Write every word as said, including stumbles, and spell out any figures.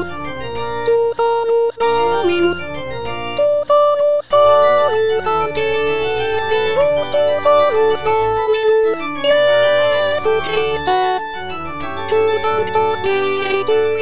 Dominus, tu solus Dominus, tu solus solus Sanctissimus, tu solus Dominus, Iesus Christe, tu sanctus Dei, tu